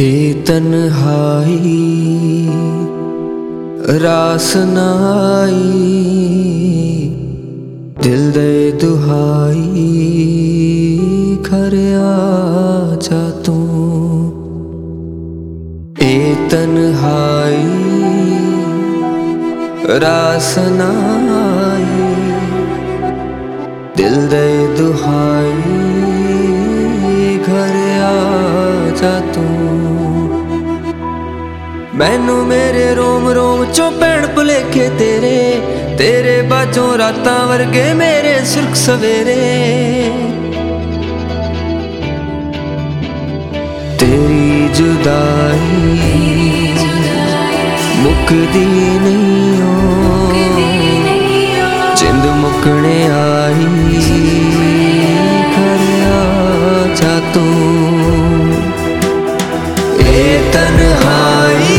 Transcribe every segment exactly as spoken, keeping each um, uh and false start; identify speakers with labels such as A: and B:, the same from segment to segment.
A: ए तन्हाई रास ना आई, दिल दे दुहाई घर आ जा तू। ए तन्हाई रास ना आई, दिल दे दुहाई घर आ जा तू। मैनू मेरे रोम रोम चो भैन भुलेखे तेरे, तेरे बाजों रातां वर्गे मेरे सुर्ख सवेरे। तेरी जुदाई मुकदी नहीं हो, जिंद मुकने आई घर आ जा तू। ए तन्हाई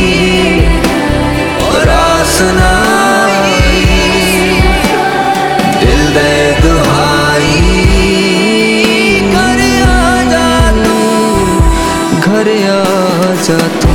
A: और आस ना आई, दिल दे दुहाई घर आ जा तू, घर आ जा तू।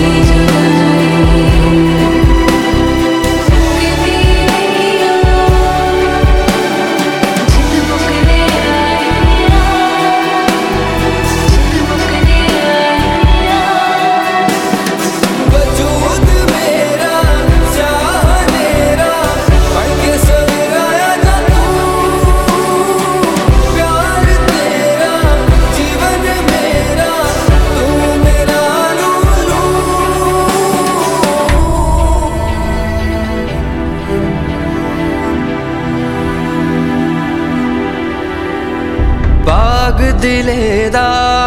A: बाग दिले दा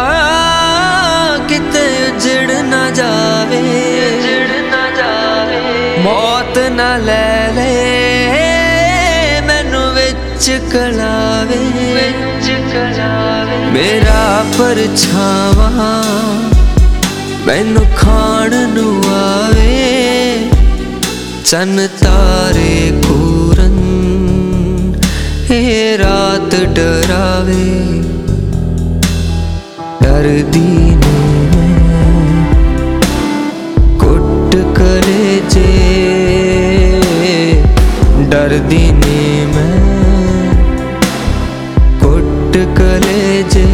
A: किते उजड़ ना जावे, मौत ना ले ले मैनू विच कलावे। मेरा परछावा मैनू खाण नू आवे, चन तारे पूरन ए रात डरावे। डरदी नहीं मैं कुट कलेजे, डरदी नहीं मैं कुट कलेजे।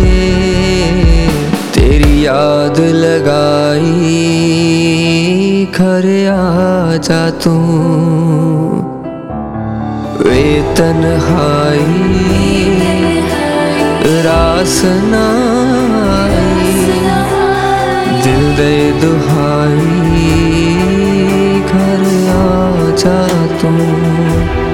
A: तेरी याद लगाई घर आ जा तू। वे तन्हाई रास ना आई, दिल दे दुहाई घर आ जा तू।